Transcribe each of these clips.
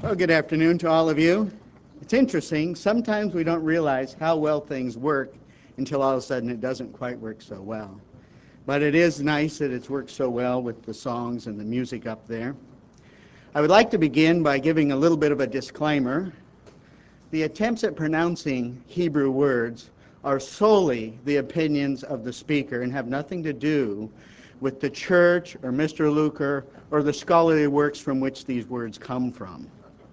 Well, good afternoon to all of you. It's interesting. Sometimes we don't realize how well things work until all of a sudden it doesn't quite work so well. But it is nice that it's worked so well with the songs and the music up there. I would like to begin by giving a little bit of a disclaimer. The attempts at pronouncing Hebrew words are solely the opinions of the speaker and have nothing to do with the church or Mr. Luker or the scholarly works from which these words come from.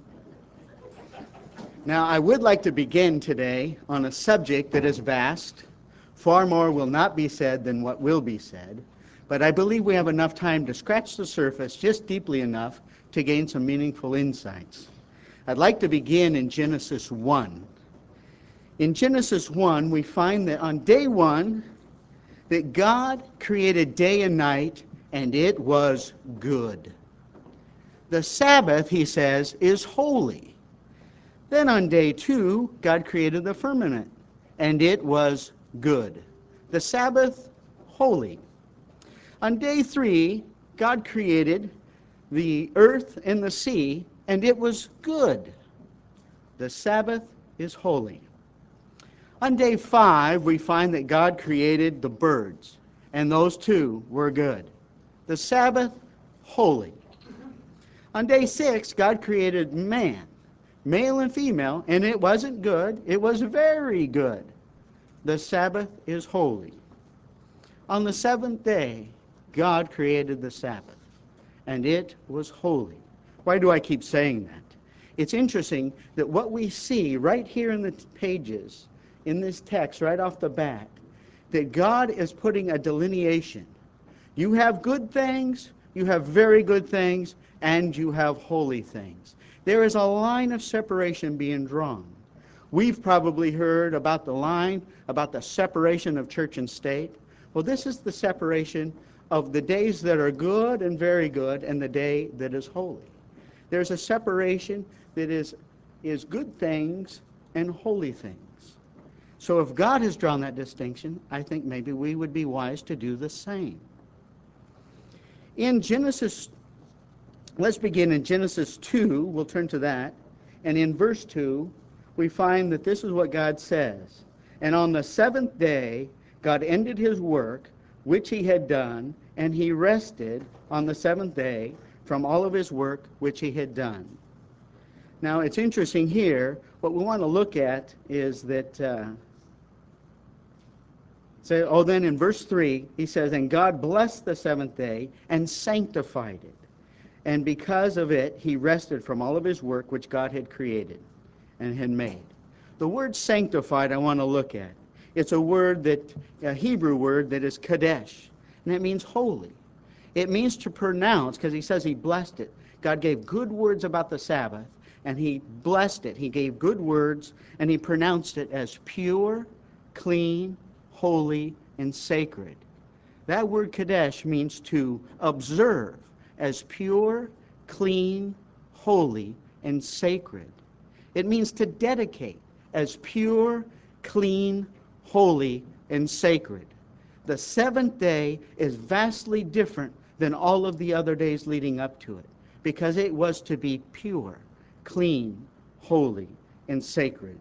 Now, I would like to begin today on a subject that is vast. Far more will not be said than what will be said, but I believe we have enough time to scratch the surface just deeply enough to gain some meaningful insights. I'd like to begin in Genesis 1. In Genesis 1, we find that on day 1, that God created day and night, and it was good. The Sabbath, he says, is holy. Then on day 2, God created the firmament, and it was good. The Sabbath, holy. On day 3, God created the earth and the sea, and it was good. The Sabbath is holy. On day 5, we find that God created the birds, and those too were good. The Sabbath, holy. On day 6, God created man, male and female, and it wasn't good, it was very good. The Sabbath is holy. On the 7th day, God created the Sabbath, and it was holy. Why do I keep saying that? It's interesting that what we see right here in the pages, in this text, right off the bat, that God is putting a delineation. You have good things, you have very good things, and you have holy things. There is a line of separation being drawn. We've probably heard about the line, about the separation of church and state. Well, this is the separation of the days that are good and very good and the day that is holy. There's a separation that is good things and holy things. So if God has drawn that distinction, I think maybe we would be wise to do the same. In Genesis, let's begin in Genesis 2. We'll turn to that. And in verse 2, we find that this is what God says. And on the 7th day, God ended his work, which he had done, and he rested on the 7th day from all of his work which he had done. Now, it's interesting here. What we want to look at is that, then in verse 3, he says, and God blessed the 7th day and sanctified it. And because of it, he rested from all of his work which God had created and had made. The word sanctified I want to look at. It's a Hebrew word that is kadesh, and it means holy. It means to pronounce, because he says he blessed it. God gave good words about the Sabbath, and he blessed it. He gave good words, and he pronounced it as pure, clean, holy, and sacred. That word kadesh means to observe as pure, clean, holy, and sacred. It means to dedicate as pure, clean, holy, and sacred. The 7th day is vastly different than all of the other days leading up to it, because it was to be pure, clean, holy, and sacred.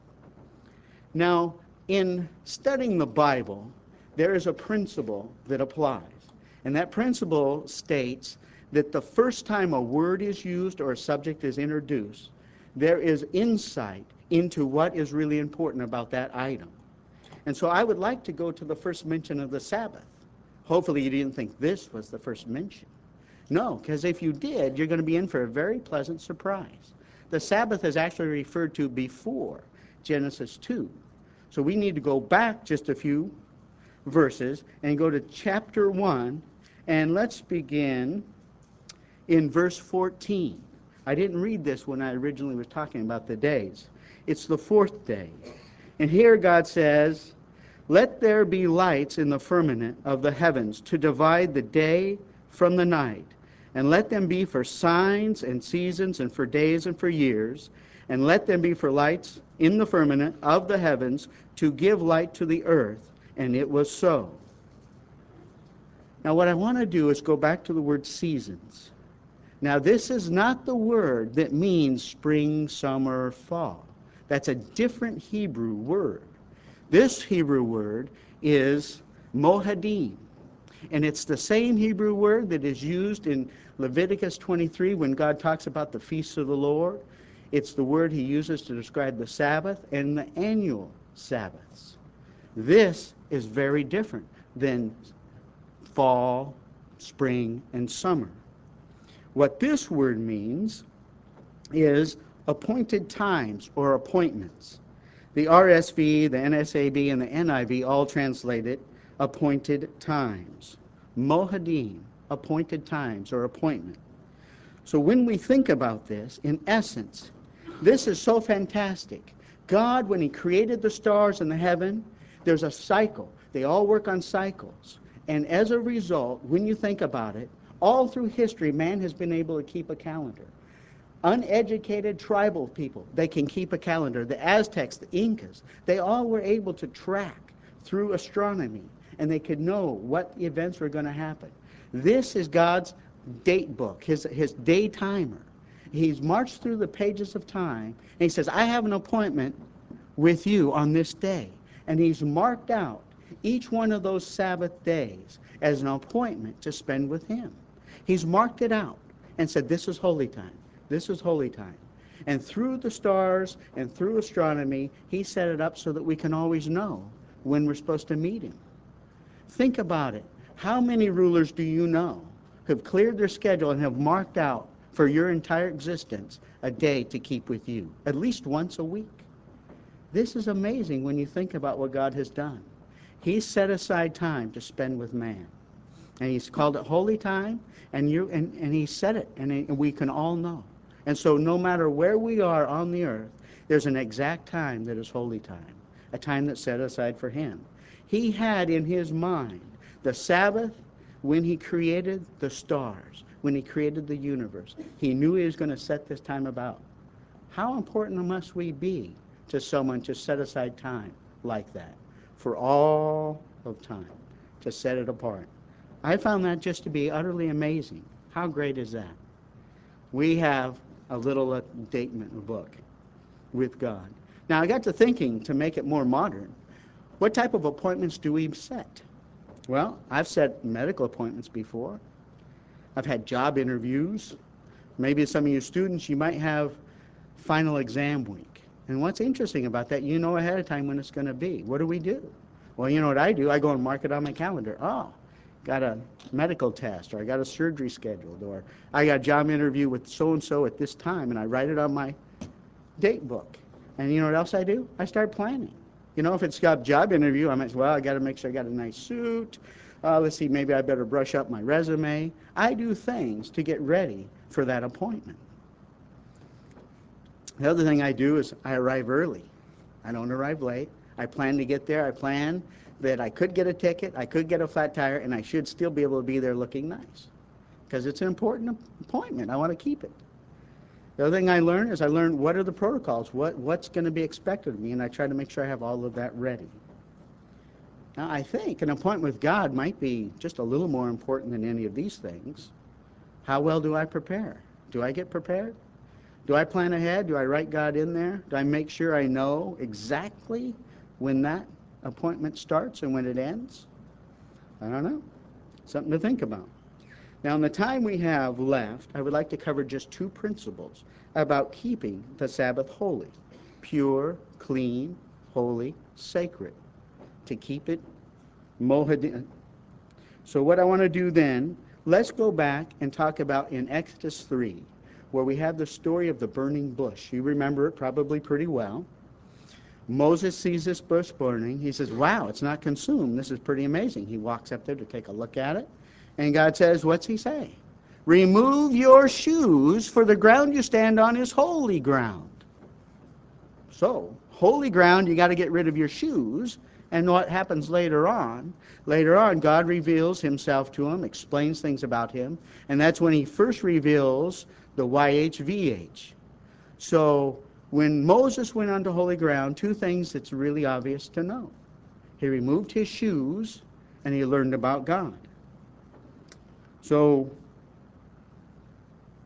Now, in studying the Bible, there is a principle that applies. And that principle states that the first time a word is used or a subject is introduced, there is insight into what is really important about that item. And so I would like to go to the first mention of the Sabbath. Hopefully you didn't think this was the first mention. No, because if you did, you're going to be in for a very pleasant surprise. The Sabbath is actually referred to before Genesis 2. So we need to go back just a few verses and go to chapter 1, and let's begin in verse 14. I didn't read this when I originally was talking about the days. It's the 4th day. And here God says, let there be lights in the firmament of the heavens to divide the day from the night, and let them be for signs and seasons and for days and for years, and let them be for lights in the firmament of the heavens to give light to the earth. And it was so. Now what I want to do is go back to the word seasons. Now, this is not the word that means spring, summer, fall. That's a different Hebrew word. This Hebrew word is mohadim, and it's the same Hebrew word that is used in Leviticus 23 when God talks about the feasts of the Lord. It's the word he uses to describe the Sabbath and the annual Sabbaths. This is very different than fall, spring, and summer. What this word means is appointed times or appointments. The RSV, the NSAB, and the NIV all translate it appointed times. Mohadim, appointed times or appointment. So when we think about this, in essence, this is so fantastic. God, when he created the stars in the heaven, there's a cycle. They all work on cycles. And as a result, when you think about it, all through history, man has been able to keep a calendar. Uneducated tribal people, they can keep a calendar. The Aztecs, the Incas, they all were able to track through astronomy, and they could know what events were going to happen. This is God's date book, his day timer. He's marched through the pages of time, and he says, I have an appointment with you on this day. And he's marked out each one of those Sabbath days as an appointment to spend with him. He's marked it out and said, this is holy time. This is holy time. And through the stars and through astronomy, he set it up so that we can always know when we're supposed to meet him. Think about it. How many rulers do you know who have cleared their schedule and have marked out for your entire existence a day to keep with you, at least once a week? This is amazing when you think about what God has done. He's set aside time to spend with man. And he's called it holy time, and he said it, and we can all know. And so no matter where we are on the earth, there's an exact time that is holy time, a time that's set aside for him. He had in his mind the Sabbath when he created the stars, when he created the universe. He knew he was going to set this time about. How important must we be to someone to set aside time like that for all of time, to set it apart? I found that just to be utterly amazing. How great is that? We have a little datement book with God. Now, I got to thinking, to make it more modern, what type of appointments do we set? Well, I've set medical appointments before. I've had job interviews. Maybe some of you students, you might have final exam week. And what's interesting about that, you know ahead of time when it's going to be. What do we do? Well, you know what I do? I go and mark it on my calendar. Oh, got a medical test, or I got a surgery scheduled, or I got a job interview with so-and-so at this time, and I write it on my date book. And you know what else I do? I start planning. You know, if it's got a job interview, I might say, well, I got to make sure I got a nice suit. Let's see, maybe I better brush up my resume. I do things to get ready for that appointment. The other thing I do is I arrive early. I don't arrive late. I plan to get there. I plan that I could get a ticket, I could get a flat tire, and I should still be able to be there looking nice. Because it's an important appointment. I want to keep it. The other thing I learned is I learned what are the protocols, what's going to be expected of me, and I try to make sure I have all of that ready. Now, I think an appointment with God might be just a little more important than any of these things. How well do I prepare? Do I get prepared? Do I plan ahead? Do I write God in there? Do I make sure I know exactly when that appointment starts and when it ends? I don't know. Something to think about. Now, in the time we have left, I would like to cover just two principles about keeping the Sabbath holy: pure, clean, holy, sacred. To keep it mohadim. So what I want to do then, let's go back and talk about in Exodus 3, where we have the story of the burning bush. You remember it probably pretty well. Moses sees this bush burning. He says, wow, it's not consumed. This is pretty amazing. He walks up there to take a look at it. And God says, what's he say? Remove your shoes, for the ground you stand on is holy ground. So, holy ground, you got to get rid of your shoes. And what happens later on? Later on, God reveals himself to him, explains things about him. And that's when he first reveals the YHVH. So, when Moses went onto holy ground, two things that's really obvious to know. He removed his shoes, and he learned about God. So,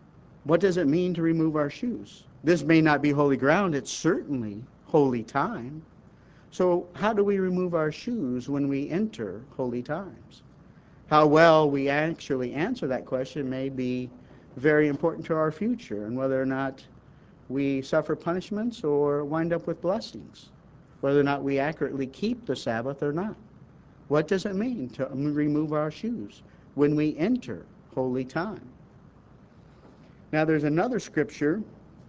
What does it mean to remove our shoes? This may not be holy ground, it's certainly holy time. So how do we remove our shoes when we enter holy times? How well we actually answer that question may be very important to our future and whether or not we suffer punishments or wind up with blessings, whether or not we accurately keep the Sabbath or not. What does it mean to remove our shoes when we enter holy time? Now there's another scripture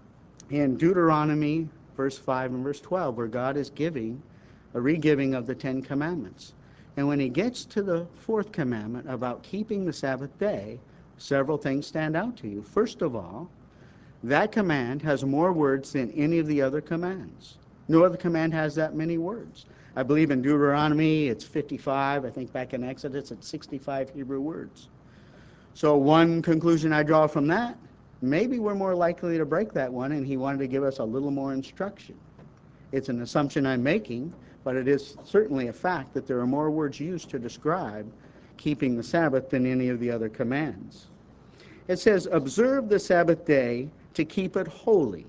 in Deuteronomy verse 5 and verse 12 where God is giving a re-giving of the Ten Commandments. And when he gets to the fourth commandment about keeping the Sabbath day, several things stand out to you. First of all, that command has more words than any of the other commands. No other command has that many words. I believe in Deuteronomy it's 55. I think back in Exodus it's 65 Hebrew words. So one conclusion I draw from that, maybe we're more likely to break that one, and he wanted to give us a little more instruction. It's an assumption I'm making, but it is certainly a fact that there are more words used to describe keeping the Sabbath than any of the other commands. It says, observe the Sabbath day to keep it holy.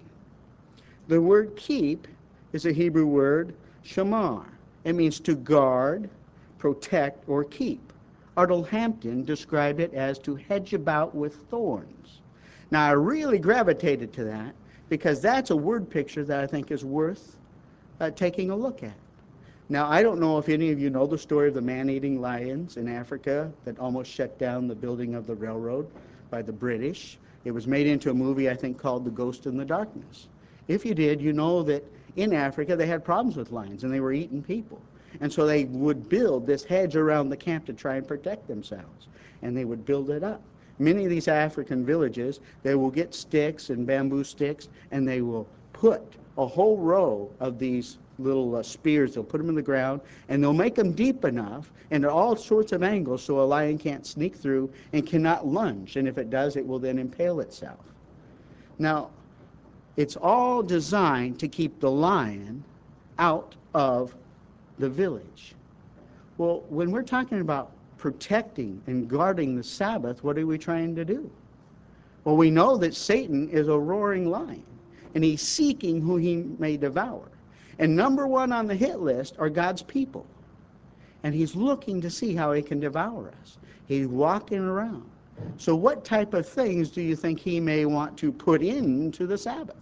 The word keep is a Hebrew word, shamar. It means to guard, protect, or keep. Arnold Hampton described it as to hedge about with thorns. Now, I really gravitated to that because that's a word picture that I think is worth taking a look at. Now, I don't know if any of you know the story of the man-eating lions in Africa that almost shut down the building of the railroad by the British. It was made into a movie, I think, called The Ghost in the Darkness. If you did, you know that in Africa they had problems with lions and they were eating people. And so they would build this hedge around the camp to try and protect themselves. And they would build it up. Many of these African villages, they will get sticks and bamboo sticks, and they will put a whole row of these little spears. They'll put them in the ground, and they'll make them deep enough and at all sorts of angles so a lion can't sneak through and cannot lunge. And if it does, it will then impale itself. Now, it's all designed to keep the lion out of the village. Well, when we're talking about protecting and guarding the Sabbath, what are we trying to do? Well, we know that Satan is a roaring lion, and he's seeking who he may devour. And number one on the hit list are God's people. And he's looking to see how he can devour us. He's walking around. So what type of things do you think he may want to put into the Sabbath?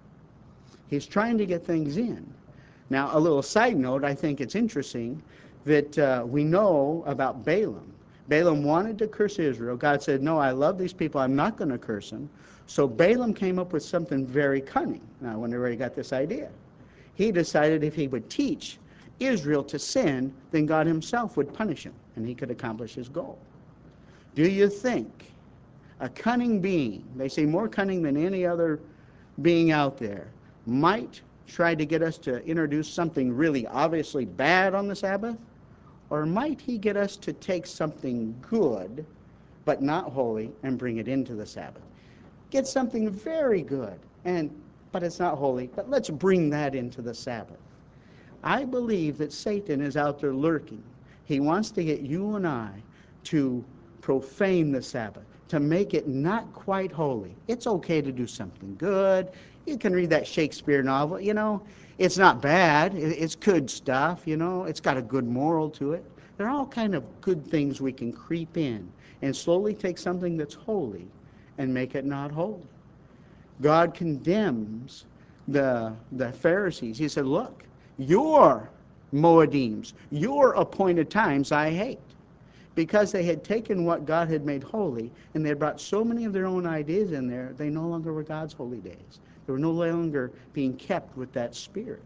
He's trying to get things in. Now, a little side note, I think it's interesting that we know about Balaam. Balaam wanted to curse Israel. God said, no, I love these people. I'm not going to curse them. So Balaam came up with something very cunning. Now, I wonder where he got this idea. He decided if he would teach Israel to sin, then God himself would punish him, and he could accomplish his goal. Do you think a cunning being, they say more cunning than any other being out there, might try to get us to introduce something really obviously bad on the Sabbath? Or might he get us to take something good but not holy and bring it into the Sabbath? Get something very good, but it's not holy, but let's bring that into the Sabbath. I believe that Satan is out there lurking. He wants to get you and I to profane the Sabbath, to make it not quite holy. It's okay to do something good. You can read that Shakespeare novel, it's not bad. It's good stuff, it's got a good moral to it. There are all kind of good things we can creep in and slowly take something that's holy and make it not holy. God condemns the Pharisees. He said, look, your Moedims, your appointed times I hate. Because they had taken what God had made holy and they had brought so many of their own ideas in there, they no longer were God's holy days. They were no longer being kept with that spirit.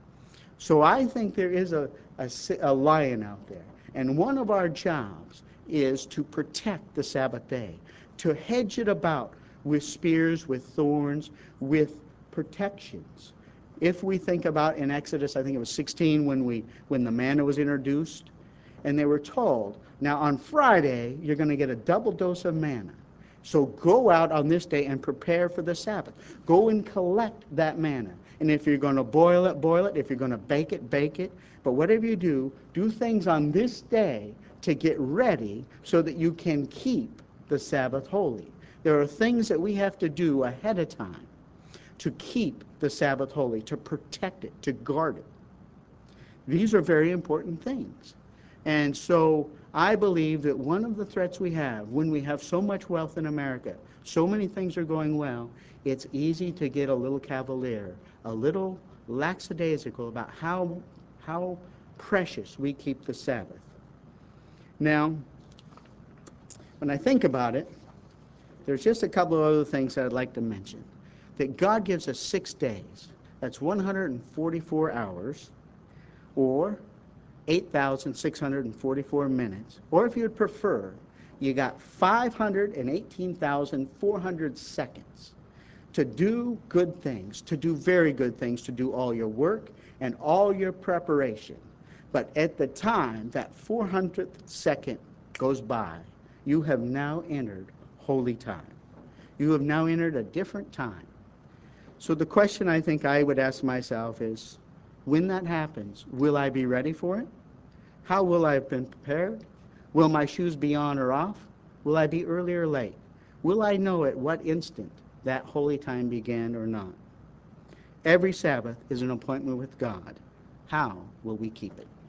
So I think there is a lion out there. And one of our jobs is to protect the Sabbath day, to hedge it about with spears, with thorns, with protections. If we think about in Exodus, I think it was 16 when the manna was introduced, and they were told, now on Friday, you're going to get a double dose of manna. So go out on this day and prepare for the Sabbath. Go and collect that manna. And if you're going to boil it, boil it. If you're going to bake it, bake it. But whatever you do things on this day to get ready so that you can keep the Sabbath holy. There are things that we have to do ahead of time to keep the Sabbath holy, to protect it, to guard it. These are very important things. And so I believe that one of the threats we have when we have so much wealth in America, so many things are going well, it's easy to get a little cavalier, a little lackadaisical about how precious we keep the Sabbath. Now, when I think about it, there's just a couple of other things that I'd like to mention. That God gives us 6 days. That's 144 hours, or 8,644 minutes. Or if you'd prefer, you got 518,400 seconds to do good things, to do very good things, to do all your work and all your preparation. But at the time that 400th second goes by, you have now entered holy time. You have now entered a different time. So the question I think I would ask myself is, when that happens, will I be ready for it? How will I have been prepared? Will my shoes be on or off? Will I be early or late? Will I know at what instant that holy time began or not? Every Sabbath is an appointment with God. How will we keep it?